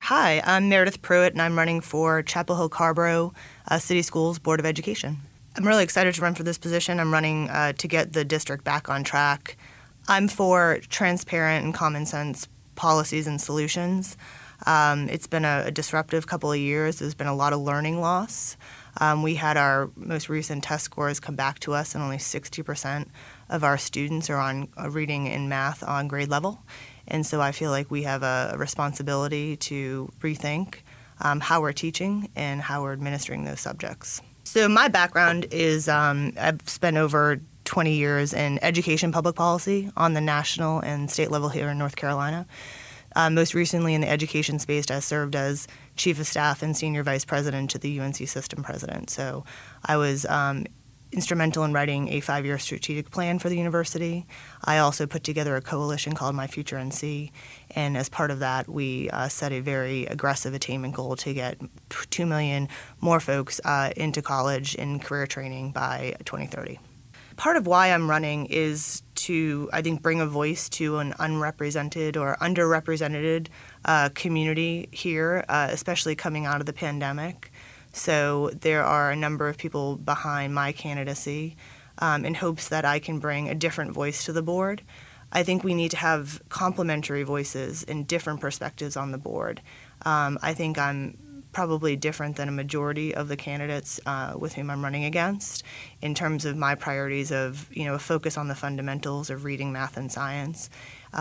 Hi, I'm Meredith Pruitt, and I'm running for Chapel Hill Carborough City Schools Board of Education. I'm really excited to run for this position. I'm running to get the district back on track. I'm for transparent and common sense policies and solutions. It's been a disruptive couple of years. There's been a lot of learning loss. We had our most recent test scores come back to us, and only 60% of our students are on reading and math on grade level. And so I feel like we have a responsibility to rethink how we're teaching and how we're administering those subjects. So my background is I've spent over 20 years in education public policy on the national and state level here in North Carolina. Most recently in the education space, I served as Chief of Staff and Senior Vice President to the UNC System President. So I was instrumental in writing a 5-year strategic plan for the university. I also put together a coalition called My Future NC, and as part of that, we set a very aggressive attainment goal to get 2 million more folks into college and career training by 2030. Part of why I'm running is to, I think, bring a voice to an unrepresented or underrepresented community here, especially coming out of the pandemic. So there are a number of people behind my candidacy in hopes that I can bring a different voice to the board. I think we need to have complementary voices and different perspectives on the board. I think I'm probably different than a majority of the candidates with whom I'm running against in terms of my priorities of, a focus on the fundamentals of reading, math, and science,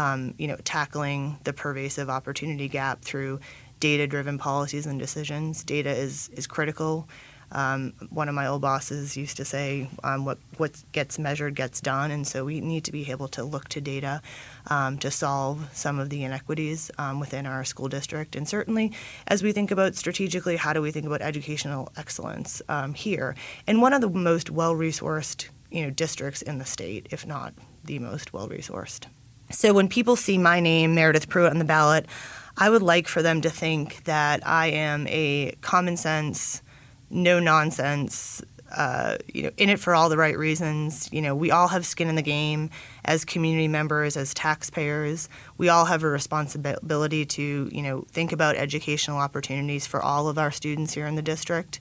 tackling the pervasive opportunity gap through data-driven policies and decisions. Data is critical. One of my old bosses used to say, what gets measured gets done, and so we need to be able to look to data to solve some of the inequities within our school district. And certainly, as we think about strategically, how do we think about educational excellence here? And one of the most well-resourced districts in the state, if not the most well-resourced. So when people see my name, Meredith Pruitt, on the ballot, I would like for them to think that I am a common sense, no nonsense, in it for all the right reasons. We all have skin in the game as community members, as taxpayers. We all have a responsibility to, think about educational opportunities for all of our students here in the district.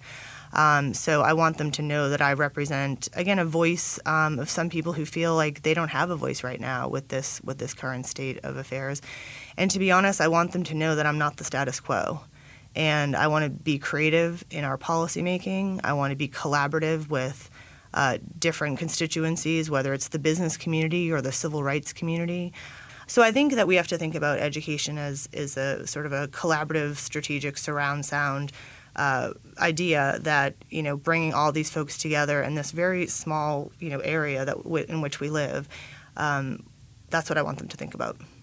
So I want them to know that I represent, again, a voice of some people who feel like they don't have a voice right now with this current state of affairs. And to be honest, I want them to know that I'm not the status quo. And I want to be creative in our policymaking. I want to be collaborative with different constituencies, whether it's the business community or the civil rights community. So I think that we have to think about education as a sort of a collaborative, strategic surround sound idea that, bringing all these folks together in this very small, area in which we live, that's what I want them to think about.